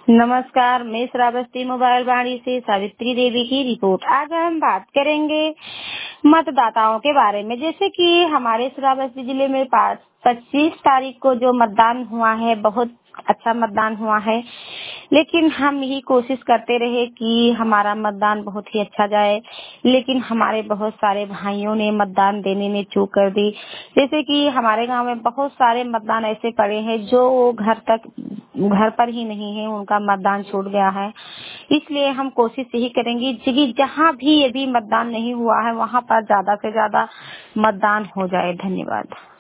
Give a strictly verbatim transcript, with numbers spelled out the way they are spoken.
नमस्कार, मैं श्रावस्ती मोबाइल वाणी से सावित्री देवी की रिपोर्ट। आज हम बात करेंगे मतदाताओं के बारे में। जैसे कि हमारे श्रावस्ती जिले में पाँच पच्चीस तारीख को जो मतदान हुआ है, बहुत अच्छा मतदान हुआ है। लेकिन हम यही कोशिश करते रहे कि हमारा मतदान बहुत ही अच्छा जाए, लेकिन हमारे बहुत सारे भाइयों ने मतदान देने में चूक कर दी। जैसे कि हमारे गांव में बहुत सारे मतदान ऐसे पड़े हैं जो घर तक घर पर ही नहीं है, उनका मतदान छूट गया है। इसलिए हम कोशिश यही करेंगे कि जहां भी अभी मतदान नहीं हुआ है, वहां पर ज्यादा से ज्यादा मतदान हो जाए। धन्यवाद।